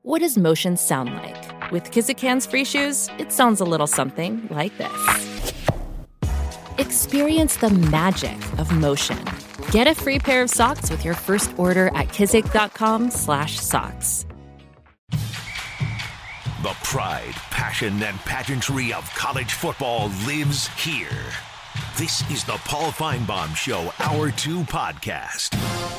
What does motion sound like? With Kizik Hands Free Shoes, it sounds a little something like this. Experience the magic of motion. Get a free pair of socks with your first order at kizik.com/socks. The pride, passion, and pageantry of college football lives here. This is the Paul Feinbaum Show Hour 2 podcast.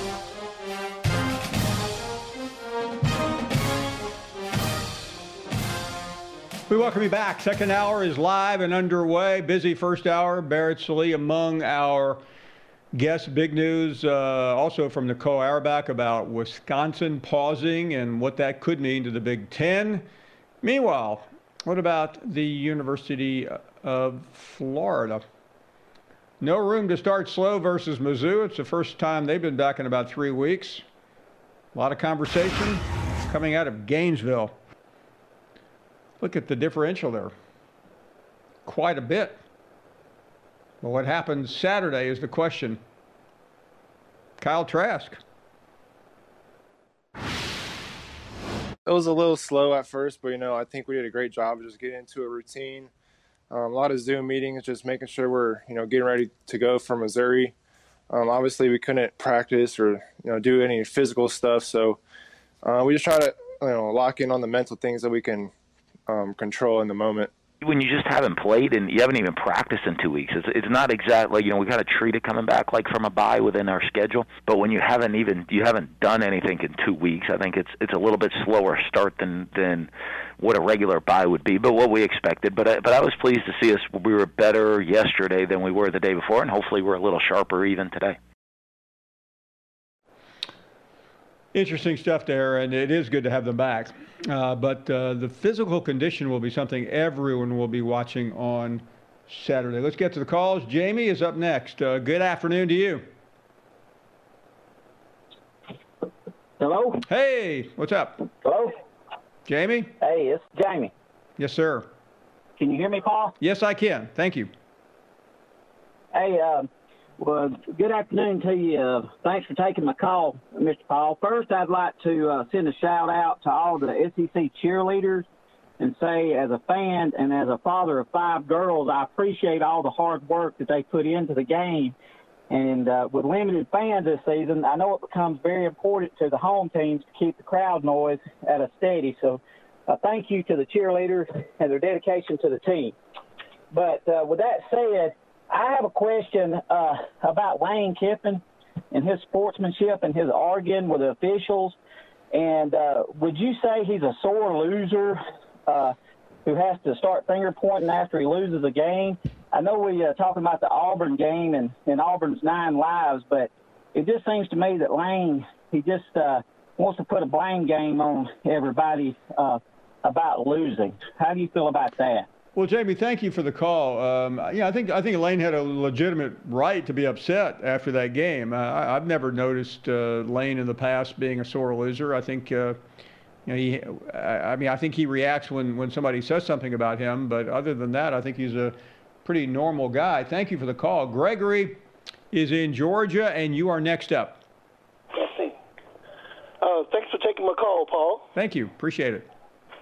We welcome you back. Second hour is live and underway. Busy first hour. Barrett Sallee among our guests. Big news also from Nicole Auerbach about Wisconsin pausing and what that could mean to the Big Ten. Meanwhile, what about the University of Florida? No room to start slow versus Mizzou. It's the first time they've been back in about 3 weeks. A lot of conversation coming out of Gainesville. Look at the differential there. Quite a bit. But what happens Saturday is the question. Kyle Trask. It was a little slow at first, but, I think we did a great job of just getting into a routine. A lot of Zoom meetings, just making sure we're, getting ready to go for Missouri. Obviously, we couldn't practice or, do any physical stuff. So we just try to, lock in on the mental things that we can control in the moment. When you just haven't played and you haven't even practiced in 2 weeks, it's not exactly, we kind of treat it coming back like from a bye within our schedule. But when you haven't done anything in 2 weeks, I think it's a little bit slower start than what a regular bye would be, but what we expected. But I was pleased to see us. We were better yesterday than we were the day before, and hopefully we're a little sharper even today. Interesting stuff there, and it is good to have them back. But the physical condition will be something everyone will be watching on Saturday. Let's get to the calls. Jamie is up next. Good afternoon to you. Hello? Hey, what's up? Hello? Jamie? Hey, it's Jamie. Yes, sir. Can you hear me, Paul? Yes, I can. Thank you. Hey, well, good afternoon to you. Thanks for taking my call, Mr. Paul. First, I'd like to send a shout-out to all the SEC cheerleaders and say, as a fan and as a father of 5 girls, I appreciate all the hard work that they put into the game. And with limited fans this season, I know it becomes very important to the home teams to keep the crowd noise at a steady. So thank you to the cheerleaders and their dedication to the team. But with that said, I have a question about Lane Kiffin and his sportsmanship and his arguing with the officials. And would you say he's a sore loser who has to start finger pointing after he loses a game? I know we talking about the Auburn game and Auburn's 9 lives, but it just seems to me that Lane, he just wants to put a blame game on everybody about losing. How do you feel about that? Well, Jamie, thank you for the call. I think Lane had a legitimate right to be upset after that game. I've never noticed Lane in the past being a sore loser. I think, I think he reacts when somebody says something about him. But other than that, I think he's a pretty normal guy. Thank you for the call. Gregory is in Georgia, and you are next up. Yes, thanks for taking my call, Paul. Thank you. Appreciate it.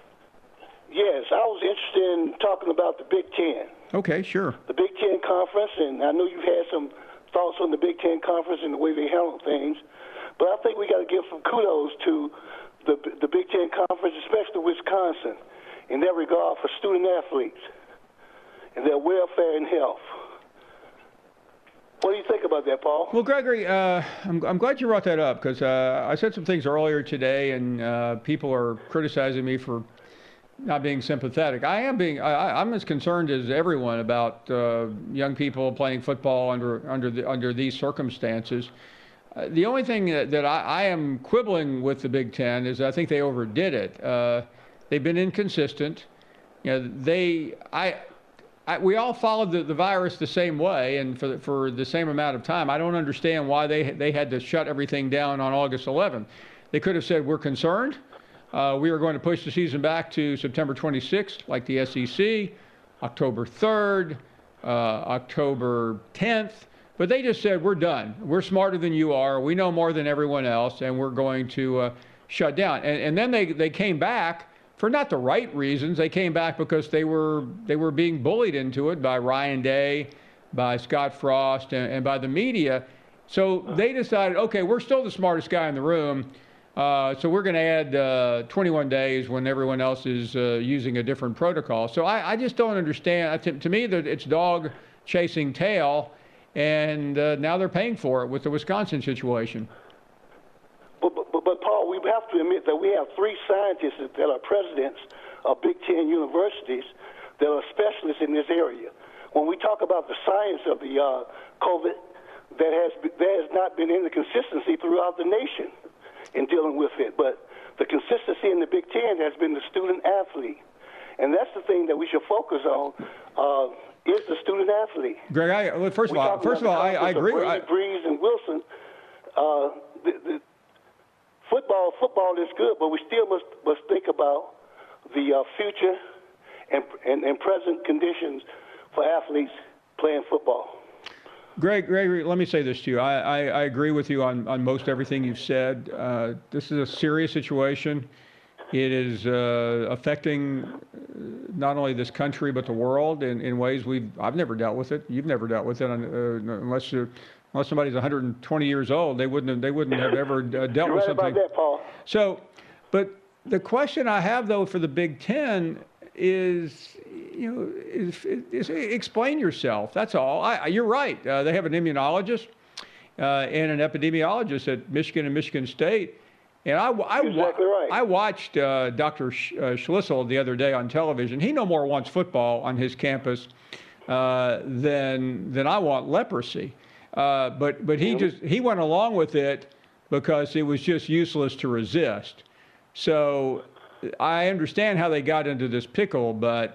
Yes, I was interested in talking about the Big Ten. Okay, sure. The Big Ten Conference, and I know you've had some thoughts on the Big Ten Conference and the way they handle things, but I think we got to give some kudos to the Big Ten Conference, especially Wisconsin, in that regard for student athletes and their welfare and health. What do you think about that, Paul? Well, Gregory, I'm glad you brought that up because I said some things earlier today, and people are criticizing me for not being sympathetic. I'm as concerned as everyone about young people playing football under these circumstances. The only thing that I am quibbling with the Big Ten is I think they overdid it. They've been inconsistent. We all followed the virus the same way and for the same amount of time. I don't understand why they had to shut everything down on August 11th. They could have said, we're concerned. We are going to push the season back to September 26th, like the SEC, October 3rd, October 10th. But they just said, we're done. We're smarter than you are. We know more than everyone else, and we're going to shut down. And then they came back for not the right reasons. They came back because they were being bullied into it by Ryan Day, by Scott Frost, and by the media. So they decided, okay, we're still the smartest guy in the room, so we're going to add 21 days when everyone else is using a different protocol. So I just don't understand. To me, that it's dog chasing tail, and now they're paying for it with the Wisconsin situation. But Paul, we have to admit that we have 3 scientists that are presidents of Big Ten universities that are specialists in this area. When we talk about the science of the COVID, there has not been any consistency throughout the nation in dealing with it. But the consistency in the Big Ten has been the student athlete. And that's the thing that we should focus on, is the student athlete. Greg, first of all, I agree. Breeze and Wilson, football is good, but we still must think about the future and present conditions for athletes playing football. Greg, let me say this to you. I agree with you on most everything you've said. This is a serious situation. It is affecting not only this country but the world in ways I've never dealt with it. You've never dealt with it unless somebody's 120 years old. They wouldn't have ever dealt with something. You're right about that, Paul. So, but the question I have though for the Big Ten is explain yourself. That's all. You're right. They have an immunologist and an epidemiologist at Michigan and Michigan State. And exactly right. I watched Dr. Schlissel the other day on television. He no more wants football on his campus than I want leprosy. But he went along with it because it was just useless to resist. So I understand how they got into this pickle, but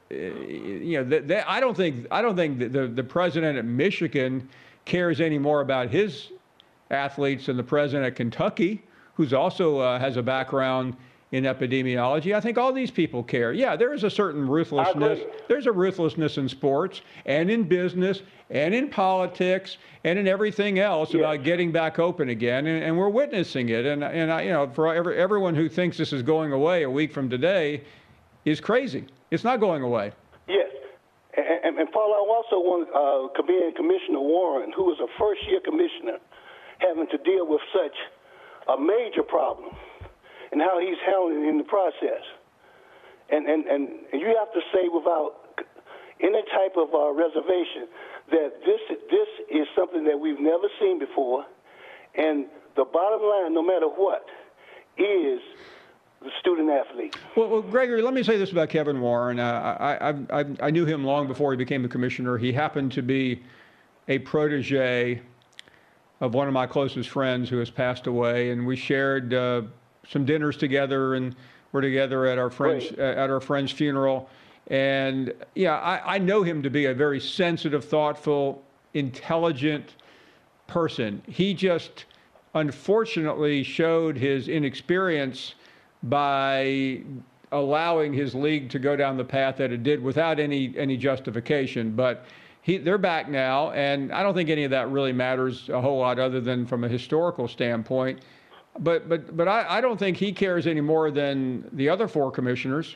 I don't think the president at Michigan cares any more about his athletes than the president at Kentucky, who's also has a background in epidemiology. I think all these people care. Yeah, there is a certain ruthlessness. There's a ruthlessness in sports and in business and in politics and in everything else about getting back open again, and we're witnessing it. And for everyone who thinks this is going away a week from today is crazy. It's not going away. Yes. And Paul, I also want to commend Commissioner Warren, who was a first-year commissioner, having to deal with such a major problem, and how he's handling it in the process. And you have to say without any type of reservation that this is something that we've never seen before, and the bottom line, no matter what, is the student athlete. Well, Gregory, let me say this about Kevin Warren. I knew him long before he became the commissioner. He happened to be a protege of one of my closest friends who has passed away, and we shared some dinners together, and we're together at our friend's funeral. And I know him to be a very sensitive, thoughtful, intelligent person. He just unfortunately showed his inexperience by allowing his league to go down the path that it did without any justification. But they're back now, and I don't think any of that really matters a whole lot other than from a historical standpoint. But I don't think he cares any more than the other 4 commissioners.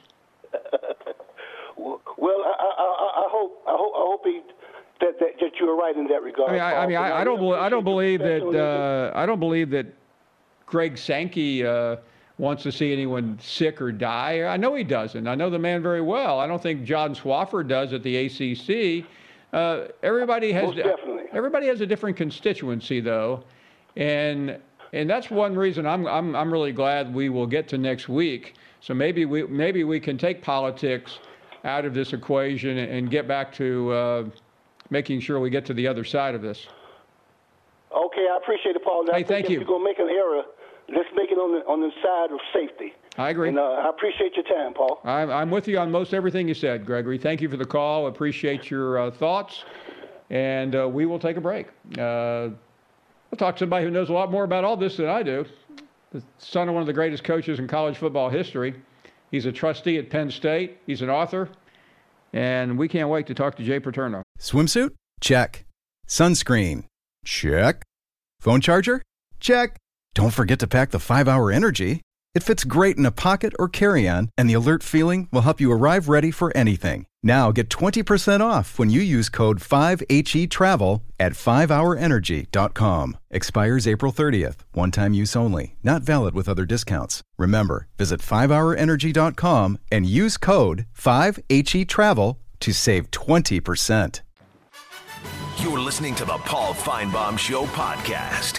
Well, I hope that you're right in that regard. I don't believe that Greg Sankey wants to see anyone sick or die. I know he doesn't. I know the man very well. I don't think John Swofford does at the ACC. Everybody has a different constituency, though, and that's one reason I'm really glad we will get to next week. So maybe we can take politics out of this equation and get back to making sure we get to the other side of this. Okay, I appreciate it, Paul. Hey, thank you. If you're going to make an error, let's make it on the side of safety. I agree. And I appreciate your time, Paul. I'm with you on most everything you said, Gregory. Thank you for the call. Appreciate your thoughts. And we will take a break. We'll talk to somebody who knows a lot more about all this than I do. The son of one of the greatest coaches in college football history. He's a trustee at Penn State. He's an author. And we can't wait to talk to Jay Paterno. Swimsuit? Check. Sunscreen? Check. Phone charger? Check. Don't forget to pack the 5-Hour Energy. It fits great in a pocket or carry-on, and the alert feeling will help you arrive ready for anything. Now get 20% off when you use code 5HETRAVEL at 5hourenergy.com. Expires April 30th. One-time use only. Not valid with other discounts. Remember, visit 5hourenergy.com and use code 5HETRAVEL to save 20%. You're listening to the Paul Feinbaum Show podcast.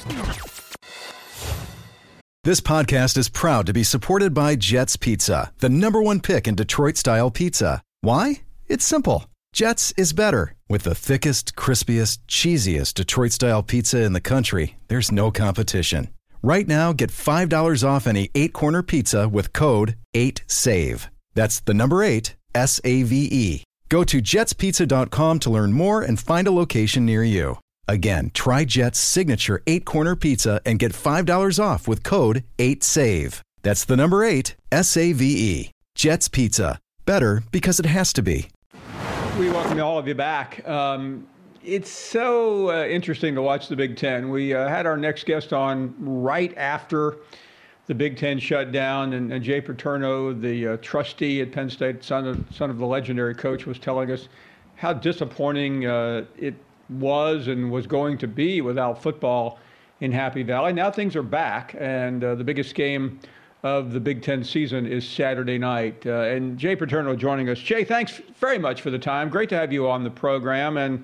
This podcast is proud to be supported by Jets Pizza, the #1 pick in Detroit-style pizza. Why? It's simple. Jets is better. With the thickest, crispiest, cheesiest Detroit-style pizza in the country, there's no competition. Right now, get $5 off any 8-corner pizza with code 8SAVE. That's the number 8, SAVE. Go to jetspizza.com to learn more and find a location near you. Again, try Jet's signature 8-corner pizza and get $5 off with code 8SAVE. That's the number 8, SAVE. Jet's Pizza. Better because it has to be. We welcome all of you back. It's so interesting to watch the Big Ten. We had our next guest on right after the Big Ten shut down, and Jay Paterno, the trustee at Penn State, son of the legendary coach, was telling us how disappointing it was and was going to be without football in Happy Valley. Now things are back, and the biggest game of the Big Ten season is Saturday night. And Jay Paterno joining us. Jay, thanks very much for the time. Great to have you on the program. And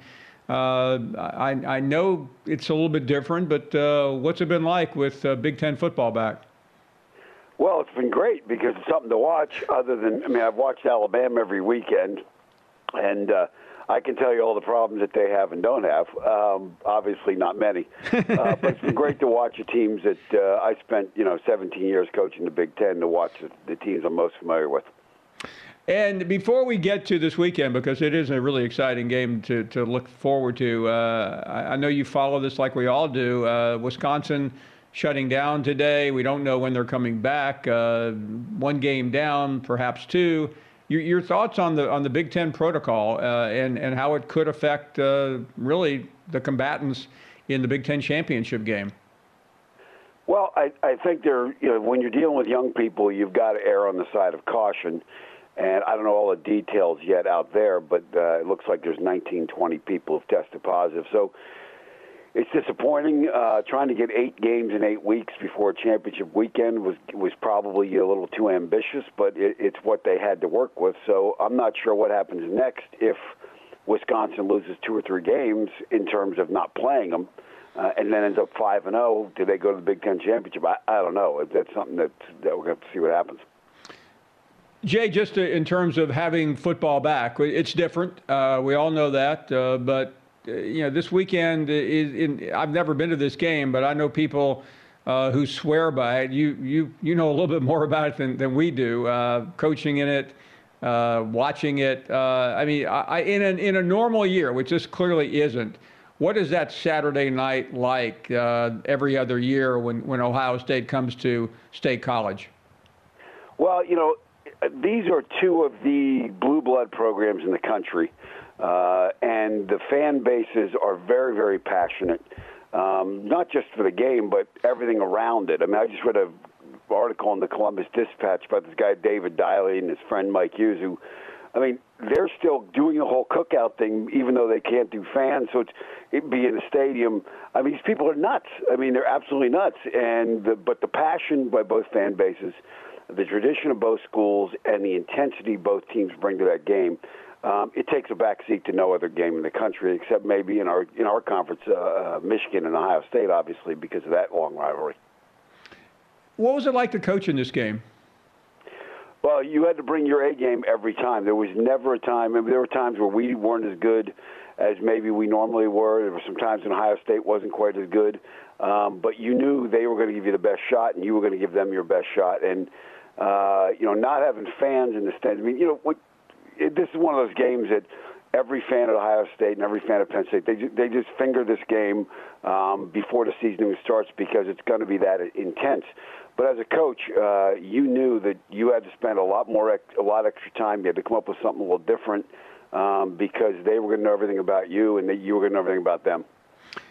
I know it's a little bit different, but what's it been like with Big Ten football back? Well, it's been great because it's something to watch. I've watched Alabama every weekend, and I can tell you all the problems that they have and don't have. Obviously, not many. But it's been great to watch the teams that I spent, 17 years coaching the Big Ten, to watch the teams I'm most familiar with. And before we get to this weekend, because it is a really exciting game to look forward to, I know you follow this like we all do. Wisconsin shutting down today. We don't know when they're coming back. One game down, perhaps two. Your thoughts on the Big Ten protocol and how it could affect really the combatants in the Big Ten championship game? Well, I think when you're dealing with young people, you've got to err on the side of caution. And I don't know all the details yet out there, but it looks like there's 19, 20 people who've tested positive. So it's disappointing. Trying to get 8 games in 8 weeks before a championship weekend was probably a little too ambitious, but it's what they had to work with. So I'm not sure what happens next if Wisconsin loses 2 or 3 games in terms of not playing them, and then ends up 5-0. Do they go to the Big Ten championship? I don't know. That's something that we're going to have to see what happens. Jay, just in terms of having football back, it's different. We all know that, but this weekend I've never been to this game, but I know people who swear by it. You know a little bit more about it than we do. Coaching in it, watching it. In a normal year, which this clearly isn't. What is that Saturday night like every other year when Ohio State comes to State College? Well, these are 2 of the blue blood programs in the country. And the fan bases are very, very passionate, not just for the game, but everything around it. I just read an article in the Columbus Dispatch about this guy, David Diley, and his friend Mike Hughes, who, they're still doing the whole cookout thing, even though they can't do fans. So it'd be in a stadium. These people are nuts. They're absolutely nuts. But the passion by both fan bases, the tradition of both schools, and the intensity both teams bring to that game, it takes a backseat to no other game in the country, except maybe in our conference, Michigan and Ohio State, obviously, because of that long rivalry. What was it like to coach in this game? Well, you had to bring your A game every time. There was never a time. There were times where we weren't as good as maybe we normally were. There were some times when Ohio State wasn't quite as good. But you knew they were going to give you the best shot, and you were going to give them your best shot. And, not having fans in the stands, this is one of those games that every fan at Ohio State and every fan at Penn State, they just finger this game before the season even starts because it's going to be that intense. But as a coach, you knew that you had to spend a lot extra time. You had to come up with something a little different because they were going to know everything about you and that you were going to know everything about them.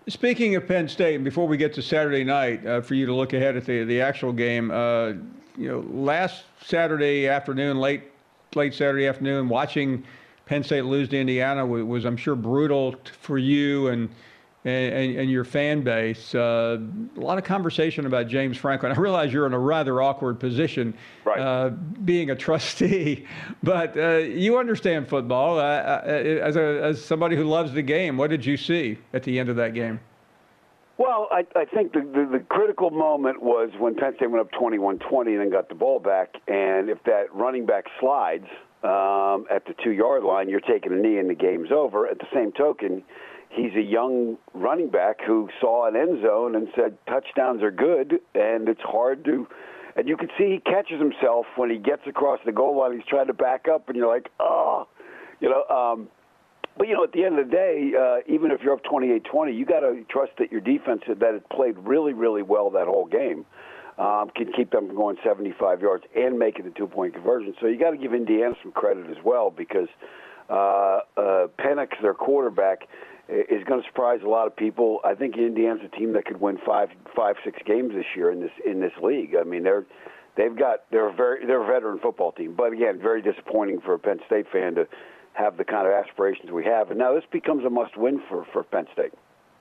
Speaking of Penn State, before we get to Saturday night, for you to look ahead at the actual game, last Saturday afternoon, late Saturday afternoon, watching Penn State lose to Indiana was, I'm sure, brutal for you and your fan base. A lot of conversation about James Franklin. I realize you're in a rather awkward position, right. Being a trustee, but you understand football. As somebody who loves the game, what did you see at the end of that game? Well, I think the critical moment was when Penn State went up 21-20 and then got the ball back, and if that running back slides at the 2-yard line, you're taking a knee and the game's over. At the same token, he's a young running back who saw an end zone and said touchdowns are good, and it's hard to – and you can see he catches himself when he gets across the goal line. He's trying to back up, and you're like, oh, but, at the end of the day, even if you're up 28-20, you got to trust that your defense, that it played really, really well that whole game, can keep them from going 75 yards and making the 2-point conversion. So you got to give Indiana some credit as well, because Penix, their quarterback, is going to surprise a lot of people. I think Indiana's a team that could win 5-6 games this year in this league. I mean, they're a veteran football team, but again, very disappointing for a Penn State fan to have the kind of aspirations we have. And now this becomes a must-win for Penn State.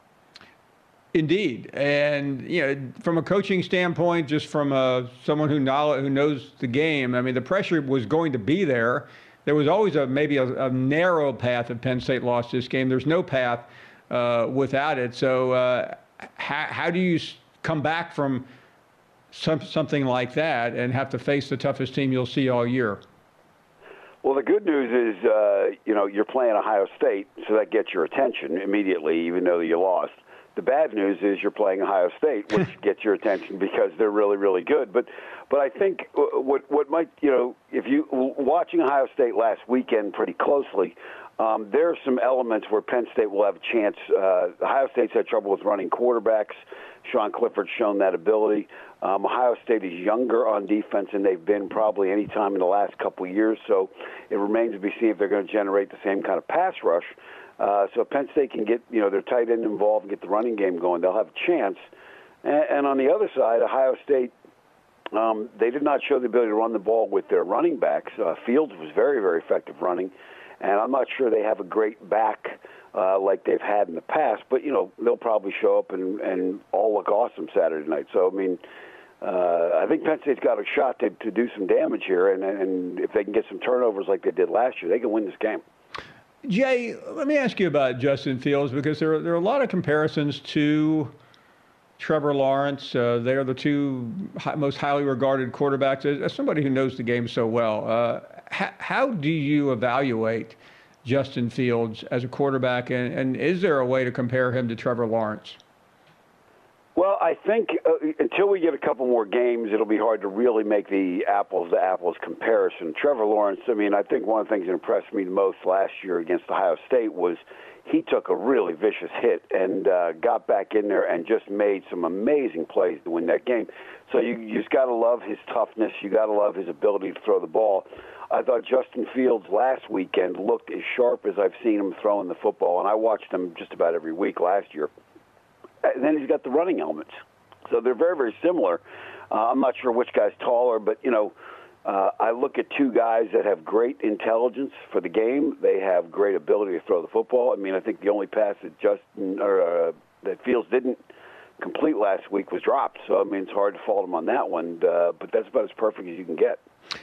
Indeed. And, from a coaching standpoint, just from someone who knows the game, I mean, the pressure was going to be there. There was always maybe a narrow path if Penn State lost this game. There's no path without it. So how do you come back from something like that and have to face the toughest team you'll see all year? Well, the good news is, you're playing Ohio State, so that gets your attention immediately, even though you lost. The bad news is you're playing Ohio State, which gets your attention because they're really, really good. But I think what might, if you watching Ohio State last weekend pretty closely, there are some elements where Penn State will have a chance. Ohio State's had trouble with running quarterbacks. Sean Clifford's shown that ability. Ohio State is younger on defense than they've been probably any time in the last couple of years, so it remains to be seen if they're going to generate the same kind of pass rush. So if Penn State can get their tight end involved and get the running game going, they'll have a chance. And on the other side, Ohio State, they did not show the ability to run the ball with their running backs. Fields was very, very effective running, and I'm not sure they have a great back like they've had in the past. But, they'll probably show up and all look awesome Saturday night. So, I mean, I think Penn State's got a shot to do some damage here, and if they can get some turnovers like they did last year, they can win this game. Jay, let me ask you about Justin Fields, because there are a lot of comparisons to Trevor Lawrence. They are the two most highly regarded quarterbacks. As somebody who knows the game so well, how do you evaluate Justin Fields as a quarterback, and is there a way to compare him to Trevor Lawrence? Well, I think until we get a couple more games, it'll be hard to really make the apples-to-apples comparison. Trevor Lawrence, I mean, I think one of the things that impressed me the most last year against Ohio State was he took a really vicious hit and got back in there and just made some amazing plays to win that game. So you just got to love his toughness. You got to love his ability to throw the ball. I thought Justin Fields last weekend looked as sharp as I've seen him throwing the football, and I watched him just about every week last year. And then he's got the running elements. So they're very, very similar. I'm not sure which guy's taller, but, I look at two guys that have great intelligence for the game. They have great ability to throw the football. I mean, I think the only pass that that Fields didn't complete last week was dropped. So, I mean, it's hard to fault him on that one, but that's about as perfect as you can get.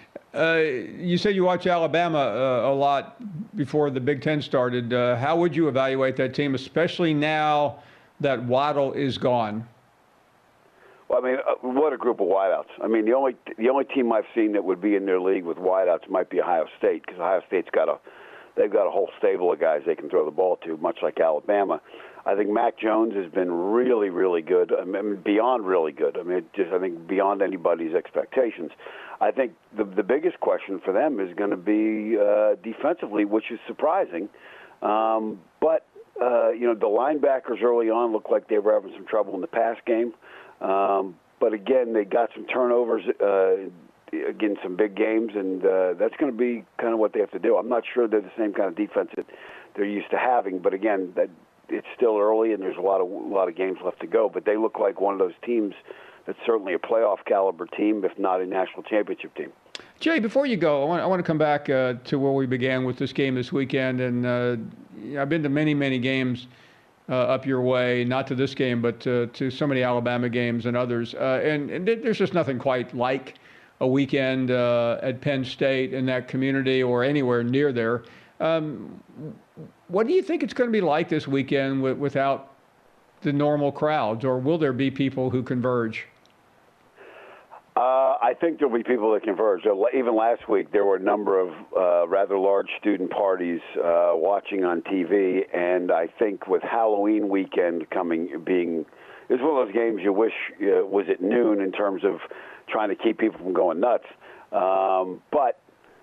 You said you watch Alabama a lot before the Big Ten started. How would you evaluate that team, especially now that Waddle is gone? Well, I mean, what a group of wideouts. I mean, the only team I've seen that would be in their league with wideouts might be Ohio State, because Ohio State's they've got a whole stable of guys they can throw the ball to, much like Alabama. I think Mac Jones has been really, really good. I mean, beyond really good. I mean, I think beyond anybody's expectations. I think the biggest question for them is going to be defensively, which is surprising. But the linebackers early on looked like they were having some trouble in the pass game. But again, they got some turnovers again, some big games, and that's going to be kind of what they have to do. I'm not sure they're the same kind of defense that they're used to having, but again, that it's still early and there's a lot of games left to go. But they look like one of those teams that's certainly a playoff caliber team, if not a national championship team. Jay, before you go, I want to come back to where we began with this game this weekend. And I've been to many games up your way, not to this game, but to so many Alabama games and others. And there's just nothing quite like a weekend at Penn State in that community or anywhere near there. What do you think it's going to be like this weekend without the normal crowds, or will there be people who converge? I think there'll be people that converge. Even last week, there were a number of rather large student parties watching on TV, and I think with Halloween weekend it's one of those games you wish was at noon in terms of trying to keep people from going nuts. But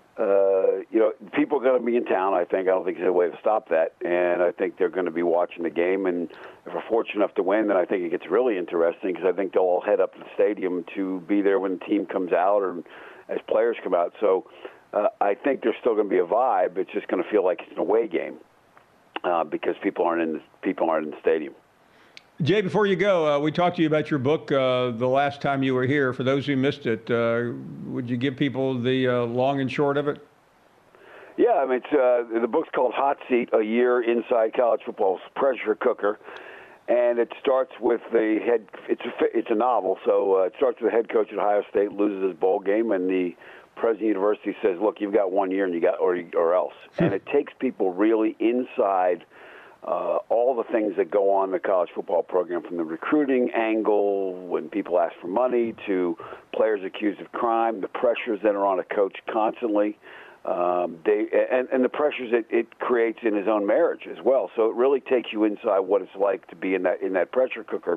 people are going to be in town, I think. I don't think there's a way to stop that. And I think they're going to be watching the game. And if we're fortunate enough to win, then I think it gets really interesting because I think they'll all head up to the stadium to be there when the team comes out or as players come out. So I think there's still going to be a vibe. It's just going to feel like it's an away game because people aren't in the stadium. Jay, before you go, we talked to you about your book the last time you were here. For those who missed it, would you give people the long and short of it? Yeah, I mean, the book's called Hot Seat, A Year Inside College Football's Pressure Cooker, and it starts with the head. It's a novel, so it starts with the head coach at Ohio State loses his bowl game, and the president of the university says, "Look, you've got 1 year, and you got or else." And it takes people really inside all the things that go on in the college football program, from the recruiting angle, when people ask for money, to players accused of crime, the pressures that are on a coach constantly, and the pressures it creates in his own marriage as well. So it really takes you inside what it's like to be in that pressure cooker.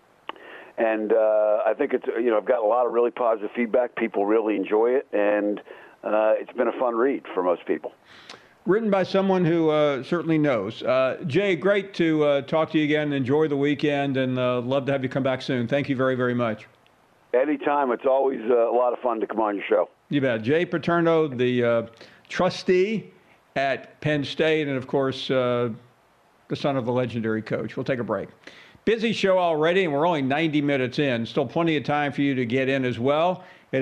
And I think I've got a lot of really positive feedback. People really enjoy it, and it's been a fun read for most people. Written by someone who certainly knows. Jay, great to talk to you again. Enjoy the weekend, and love to have you come back soon. Thank you very, very much. Anytime. It's always a lot of fun to come on your show. You bet. Jay Paterno, the trustee at Penn State, and, of course, the son of the legendary coach. We'll take a break. Busy show already, and we're only 90 minutes in. Still plenty of time for you to get in as well at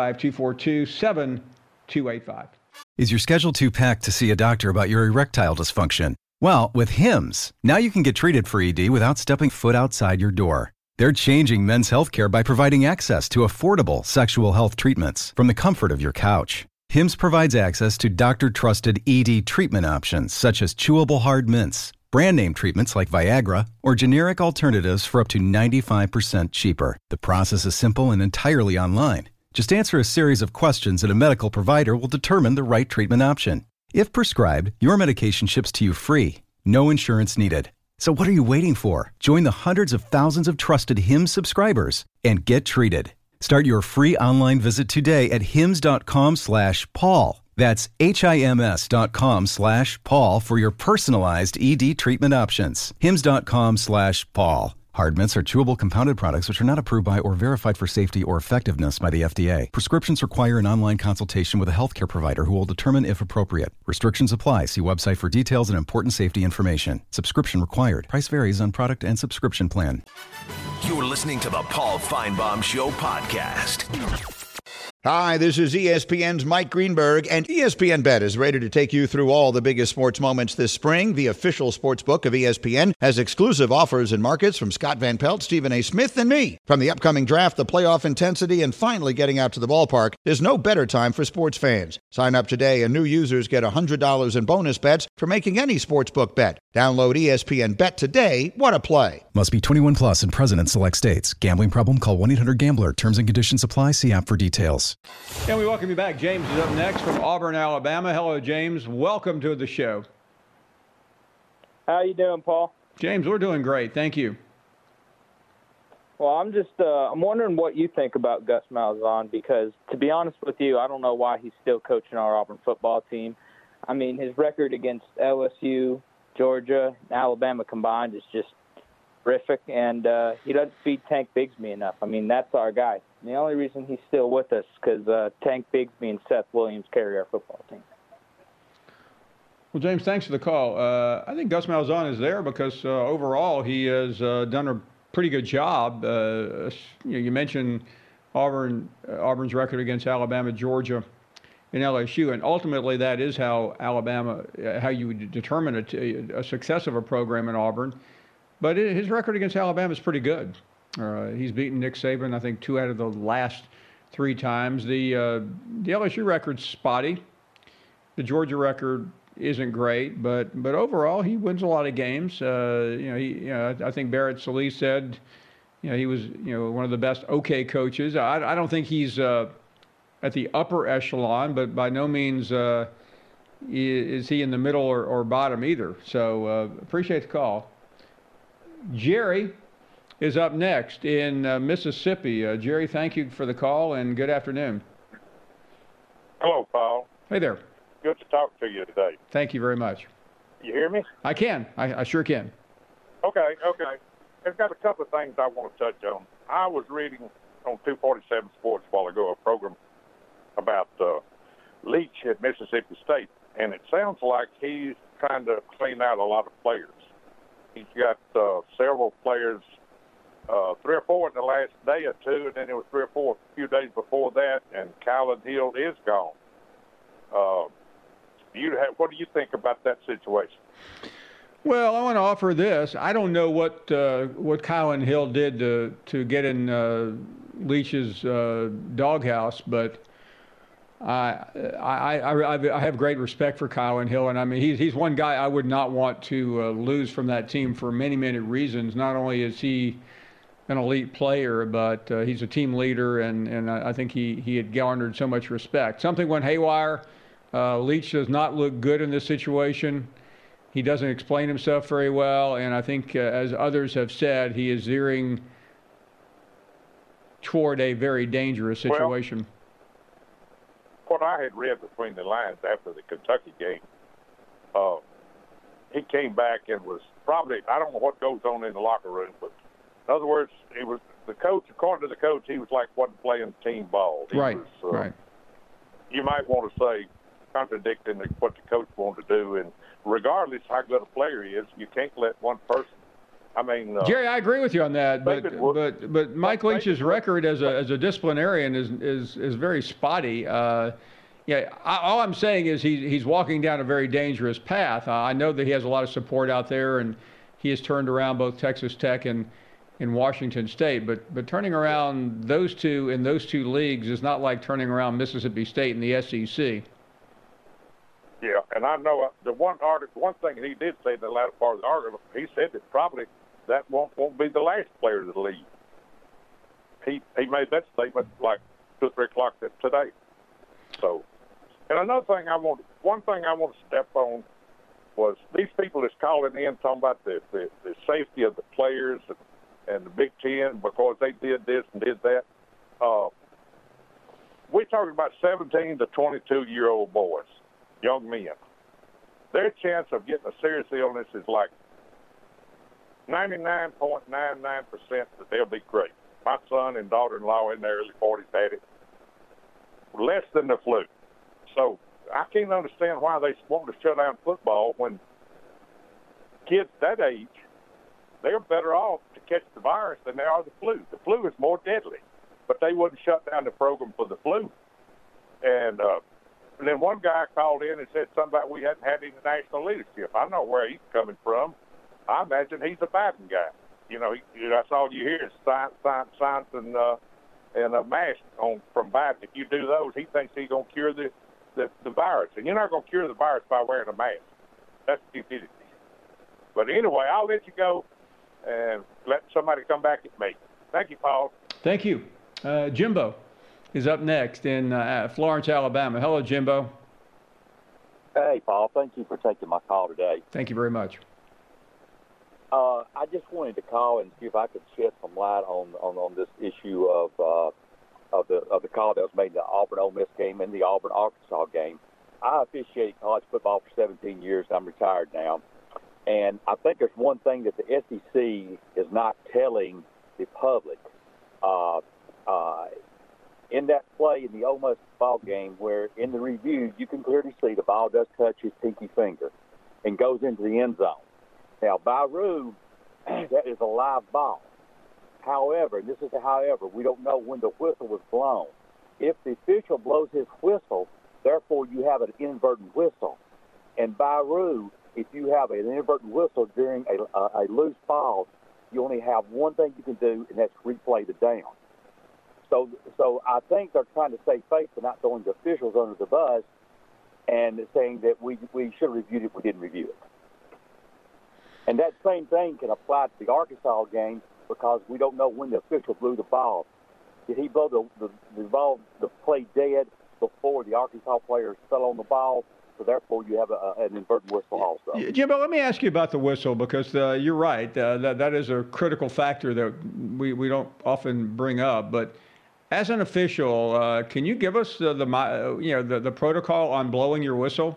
855-242-7285. Is your schedule too packed to see a doctor about your erectile dysfunction? Well, with Hims, now you can get treated for ED without stepping foot outside your door. They're changing men's healthcare by providing access to affordable sexual health treatments from the comfort of your couch. Hims provides access to doctor-trusted ED treatment options such as chewable hard mints, brand name treatments like Viagra, or generic alternatives for up to 95% cheaper. The process is simple and entirely online. Just answer a series of questions and a medical provider will determine the right treatment option. If prescribed, your medication ships to you free. No insurance needed. So what are you waiting for? Join the hundreds of thousands of trusted Hims subscribers and get treated. Start your free online visit today at hims.com/Paul. That's HIMS.com/Paul for your personalized ED treatment options. hims.com/Paul. Hard mints are chewable compounded products which are not approved by or verified for safety or effectiveness by the FDA. Prescriptions require an online consultation with a healthcare provider who will determine if appropriate. Restrictions apply. See website for details and important safety information. Subscription required. Price varies on product and subscription plan. You're listening to the Paul Feinbaum Show podcast. Hi, this is ESPN's Mike Greenberg, and ESPN Bet is ready to take you through all the biggest sports moments this spring. The official sports book of ESPN has exclusive offers and markets from Scott Van Pelt, Stephen A. Smith, and me. From the upcoming draft, the playoff intensity, and finally getting out to the ballpark, there's no better time for sports fans. Sign up today, and new users get $100 in bonus bets for making any sportsbook bet. Download ESPN Bet today. What a play. Must be 21 plus and present in select states. Gambling problem? Call 1-800-GAMBLER. Terms and conditions apply. See app for details. And we welcome you back. James is up next from Auburn, Alabama. Hello, James. Welcome to the show. How you doing, Paul? James, we're doing great. Thank you. Well, I'm wondering what you think about Gus Malzahn, because to be honest with you, I don't know why he's still coaching our Auburn football team. I mean, his record against LSU, Georgia, and Alabama combined is just horrific, and he doesn't feed Tank Bigsby enough. I mean, that's our guy. And the only reason he's still with us is because Tank Bigsby and Seth Williams carry our football team. Well, James, thanks for the call. I think Gus Malzahn is there because overall he has done a pretty good job. You mentioned Auburn's record against Alabama, Georgia, and LSU, and ultimately that is how you would determine a success of a program in Auburn. But his record against Alabama is pretty good. He's beaten Nick Saban, I think, 2 out of the last 3 times. The LSU record's spotty. The Georgia record isn't great, but overall he wins a lot of games. I think Barrett Sallee said, he was one of the best coaches. I don't think he's at the upper echelon, but by no means is he in the middle or bottom either. So appreciate the call. Jerry is up next in Mississippi. Jerry, thank you for the call and good afternoon. Hello, Paul. Hey there. Good to talk to you today. Thank you very much. You hear me? I can. I sure can. Okay. I've got a couple of things I want to touch on. I was reading on 247 Sports a while ago a program about Leach at Mississippi State, and it sounds like he's trying to clean out a lot of players. He's got several players, 3 or 4 in the last day or 2, and then it was 3 or 4 a few days before that, and Kylin Hill is gone. What do you think about that situation? Well, I want to offer this. I don't know what Kylin Hill did to get in Leach's doghouse, but I have great respect for Kylin Hill, and I mean he's one guy I would not want to lose from that team for many reasons. Not only is he an elite player, but he's a team leader, and I think he had garnered so much respect. Something went haywire. Leach does not look good in this situation. He doesn't explain himself very well, and I think, as others have said, he is veering toward a very dangerous situation. Well, what I had read between the lines after the Kentucky game, he came back and was probably, I don't know what goes on in the locker room, but in other words, it was the coach, according to the coach, he was like wasn't playing team ball. Right. You might want to say contradicting what the coach wanted to do, and regardless how good a player he is, you can't let one person. I mean, Jerry, I agree with you on that, but Mike Leach's record as a disciplinarian is very spotty. All I'm saying is he's walking down a very dangerous path. I know that he has a lot of support out there, and he has turned around both Texas Tech and Washington State, but turning around those two in those 2 leagues is not like turning around Mississippi State in the SEC. Yeah, and I know the one thing he did say in the latter part of the article, he said that probably that won't be the last player to leave. He made that statement like 2 or 3 o'clock today. So, and one thing I want to step on was these people that's calling in talking about the safety of the players and the Big Ten because they did this and did that. We're talking about 17 to 22-year-old boys. Young men. Their chance of getting a serious illness is like 99.99% that they'll be great. My son and daughter-in-law in their early 40s had it. Less than the flu. So I can't understand why they want to shut down football when kids that age, they're better off to catch the virus than they are the flu. The flu is more deadly, but they wouldn't shut down the program for the flu. And then one guy called in and said something about we hadn't had any national leadership. I know where he's coming from. I imagine he's a Biden guy. That's all you hear is science, and a mask from Biden. If you do those, he thinks he's going to cure the virus. And you're not going to cure the virus by wearing a mask. That's stupidity. But anyway, I'll let you go and let somebody come back at me. Thank you, Paul. Thank you. Jimbo is up next in Florence, Alabama. Hello, Jimbo. Hey, Paul. Thank you for taking my call today. Thank you very much. I just wanted to call and see if I could shed some light on this issue of the call that was made in the Auburn-Ole Miss game and the Auburn-Arkansas game. I officiated college football for 17 years. I'm retired now. And I think there's one thing that the SEC is not telling the public. in that play in the Ole Miss ball game where in the review you can clearly see the ball does touch his pinky finger and goes into the end zone. Now, by rule, that is a live ball. However, and this is the however, we don't know when the whistle was blown. If the official blows his whistle, therefore you have an inadvertent whistle. And by rule, if you have an inadvertent whistle during a loose ball, you only have one thing you can do, and that's replay the down. So I think they're trying to save face by not throwing the officials under the bus and saying that we should have reviewed it, we didn't review it. And that same thing can apply to the Arkansas game because we don't know when the official blew the ball. Did he blow the play dead before the Arkansas players fell on the ball? So therefore, you have an inverted whistle also. Jimbo, let me ask you about the whistle because you're right. That is a critical factor that we don't often bring up. But as an official, can you give us the protocol on blowing your whistle?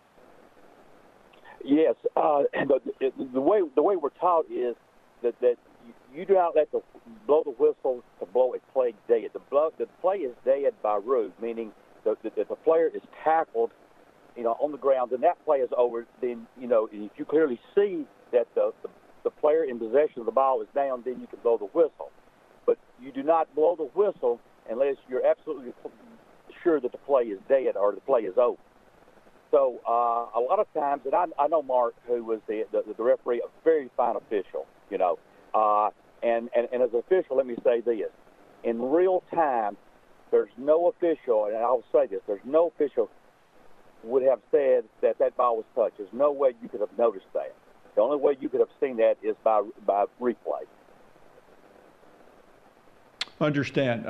Yes. The way we're taught is that you do not let blow the whistle to blow a play dead. The play is dead by rule, meaning the player is tackled, on the ground, and that play is over. Then, if you clearly see that the player in possession of the ball is down, then you can blow the whistle. But you do not blow the whistle unless you're absolutely sure that the play is dead or the play is over. So a lot of times, and I know Mark, who was the referee, a very fine official, and as an official, let me say this. In real time, there's no official, and I'll say this, there's no official would have said that ball was touched. There's no way you could have noticed that. The only way you could have seen that is by replay. Understand.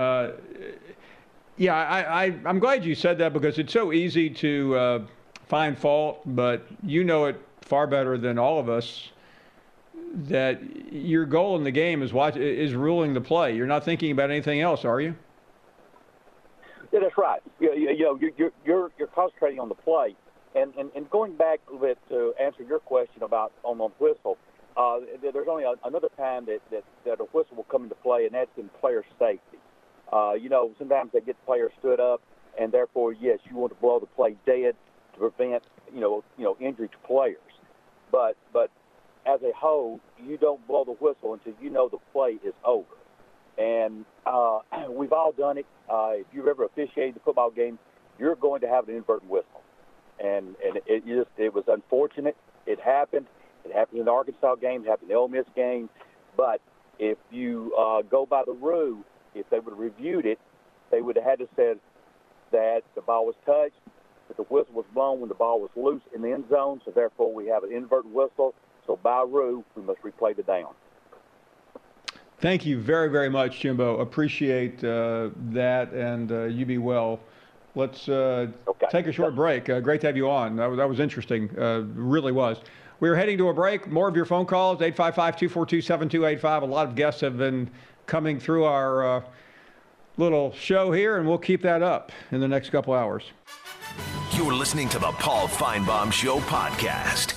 I'm glad you said that because it's so easy to find fault, but you know it far better than all of us that your goal in the game is ruling the play. You're not thinking about anything else, are you? Yeah, that's right. You're concentrating on the play, and going back a little bit to answer your question about on the whistle. There's only another time that a whistle will come into play, and that's in player safety. Sometimes they get the player stood up, and therefore, yes, you want to blow the play dead to prevent injury to players. But as a whole, you don't blow the whistle until you know the play is over. And we've all done it. If you've ever officiated the football game, you're going to have an inadvertent whistle. And it was unfortunate. It happened. It happened in the Arkansas game. It happened in the Ole Miss game. But if you go by the rule, if they would have reviewed it, they would have had to said that the ball was touched, that the whistle was blown when the ball was loose in the end zone. So therefore, we have an inadvertent whistle. So by rule, we must replay the down. Thank you very, very much, Jimbo. Appreciate that, and you be well. Let's take a short break. Great to have you on. That was interesting. Really was. We're heading to a break. More of your phone calls, 855-242-7285. A lot of guests have been coming through our little show here, and we'll keep that up in the next couple hours. You're listening to the Paul Feinbaum Show podcast.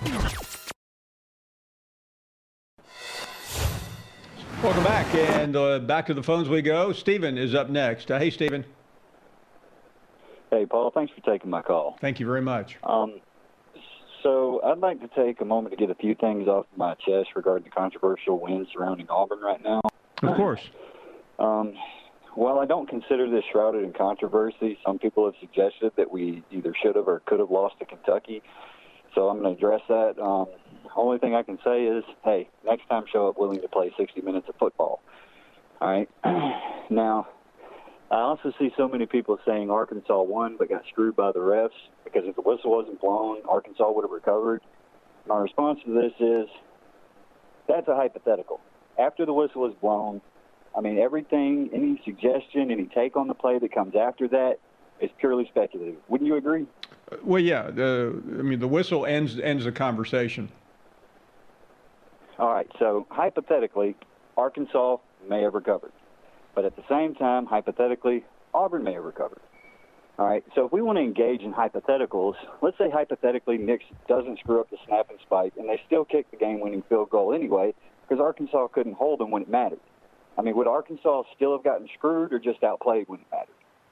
Welcome back, and back to the phones we go. Stephen is up next. Hey, Stephen. Hey, Paul. Thanks for taking my call. Thank you very much. So I'd like to take a moment to get a few things off my chest regarding the controversial win surrounding Auburn right now. Of course. While I don't consider this shrouded in controversy, some people have suggested that we either should have or could have lost to Kentucky. So I'm going to address that. Only thing I can say is, hey, next time show up willing to play 60 minutes of football. All right. Now, I also see so many people saying Arkansas won but got screwed by the refs because if the whistle wasn't blown, Arkansas would have recovered. My response to this is that's a hypothetical. After the whistle is blown, I mean, everything, any suggestion, any take on the play that comes after that is purely speculative. Wouldn't you agree? Well, yeah. The whistle ends the conversation. All right, so hypothetically, Arkansas may have recovered. But at the same time, hypothetically, Auburn may have recovered. All right, so if we want to engage in hypotheticals, let's say hypothetically Nix doesn't screw up the snap and spike, and they still kick the game-winning field goal anyway because Arkansas couldn't hold them when it mattered. I mean, would Arkansas still have gotten screwed or just outplayed when it mattered?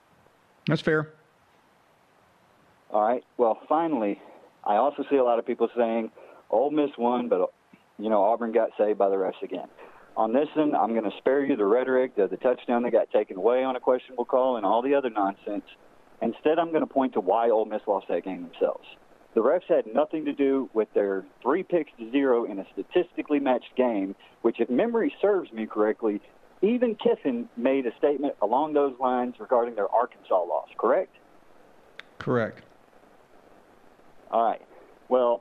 That's fair. All right. Well, finally, I also see a lot of people saying Ole Miss won, but, Auburn got saved by the refs again. On this one, I'm going to spare you the rhetoric, the touchdown that got taken away on a questionable call and all the other nonsense. Instead, I'm going to point to why Ole Miss lost that game themselves. The refs had nothing to do with their 3 picks to 0 in a statistically matched game, which, if memory serves me correctly, even Kiffin made a statement along those lines regarding their Arkansas loss, correct? Correct. All right. Well,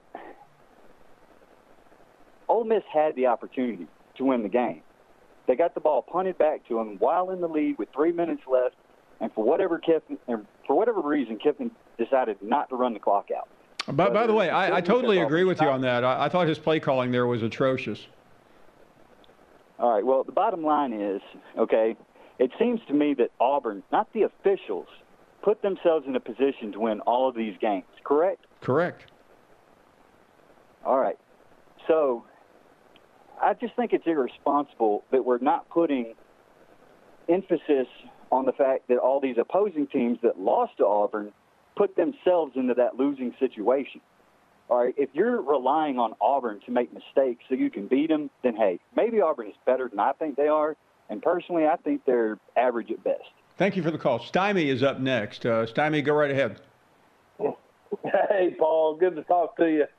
Ole Miss had the opportunity to win the game. They got the ball punted back to them while in the lead with 3 minutes left, and for whatever reason, Kiffin decided not to run the clock out. By the way, I totally agree with you on that. I thought his play calling there was atrocious. All right, well, the bottom line is, okay, it seems to me that Auburn, not the officials, put themselves in a position to win all of these games, correct? Correct. All right. So I just think it's irresponsible that we're not putting emphasis on the fact that all these opposing teams that lost to Auburn put themselves into that losing situation. All right, if you're relying on Auburn to make mistakes so you can beat them, then, hey, maybe Auburn is better than I think they are. And personally, I think they're average at best. Thank you for the call. Stymie is up next. Stymie, go right ahead. Hey, Paul. Good to talk to you.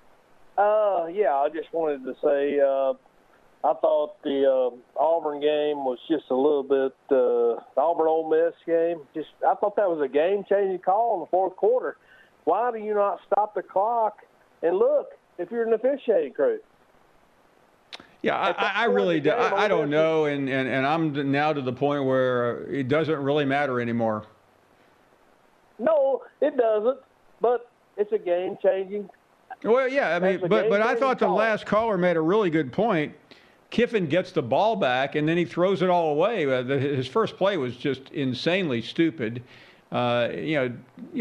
I just wanted to say I thought the Auburn game was just a little bit Auburn-Ole Miss game. I thought that was a game-changing call in the fourth quarter. Why do you not stop the clock and look if you're an officiating crew? Yeah, I really do. I don't know, and I'm now to the point where it doesn't really matter anymore. No, it doesn't, but it's a game-changing. Well, yeah, I mean, but I thought the last caller made a really good point. Kiffin gets the ball back, and then he throws it all away. His first play was just insanely stupid. You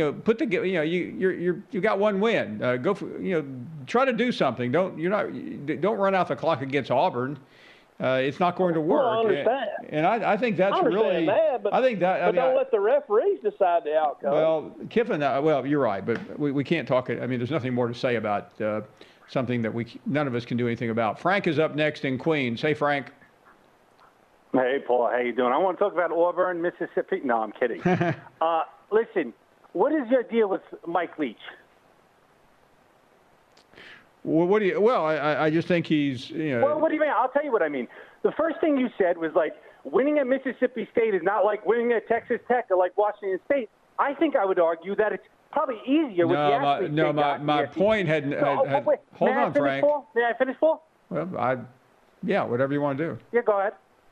got one win. Go for, try to do something. Don't run out the clock against Auburn. It's not going to work. Well, I understand. And I think that's really. But don't let the referees decide the outcome. Well, Kiffin. Well, you're right, but we can't talk. I mean, there's nothing more to say about something that none of us can do anything about. Frank is up next in Queens. Hey, Frank. Hey, Paul. How you doing? I want to talk about Auburn, Mississippi. No, I'm kidding. Listen, what is your deal with Mike Leach? Well, I just think he's, Well, what do you mean? I'll tell you what I mean. The first thing you said was like winning at Mississippi State is not like winning at Texas Tech or like Washington State. I think I would argue that it's probably easier with the athletes. My point had wait. Hold on, Frank. May I finish, Paul? Well, whatever you want to do. Yeah, go ahead.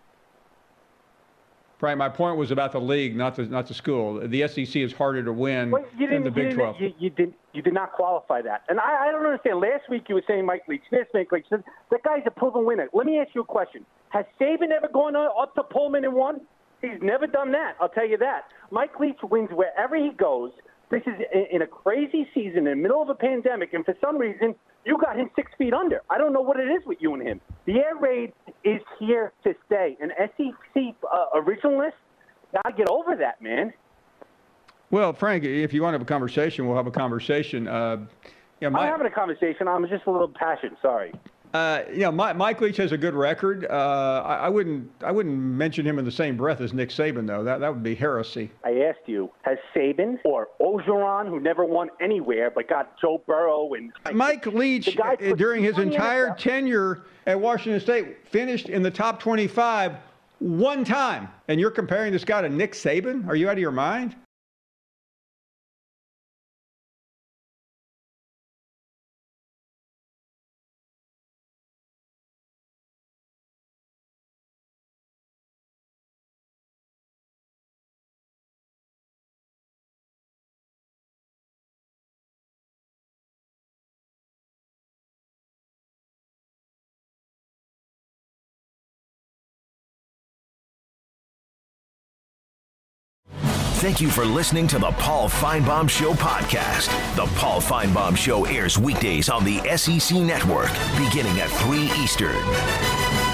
Frank, my point was about the league, not the school. The SEC is harder to win than the Big 12. You did not qualify that. And I don't understand. Last week you were saying Mike Leach. That guy's a proven winner. Let me ask you a question. Has Saban ever gone up to Pullman and won? He's never done that. I'll tell you that. Mike Leach wins wherever he goes. This is in a crazy season in the middle of a pandemic, and for some reason, you got him 6 feet under. I don't know what it is with you and him. The air raid is here to stay. An SEC originalist, got to get over that, man. Well, Frank, if you want to have a conversation, we'll have a conversation. I'm having a conversation. I'm just a little passionate. Sorry. Mike Leach has a good record. I wouldn't mention him in the same breath as Nick Saban, though. That would be heresy. I asked you, has Saban or Orgeron, who never won anywhere but got Joe Burrow and Mike Leach, during his entire tenure at Washington State, finished in the top 25 one time. And you're comparing this guy to Nick Saban? Are you out of your mind? Thank you for listening to the Paul Finebaum Show podcast. The Paul Finebaum Show airs weekdays on the SEC Network, beginning at 3 Eastern.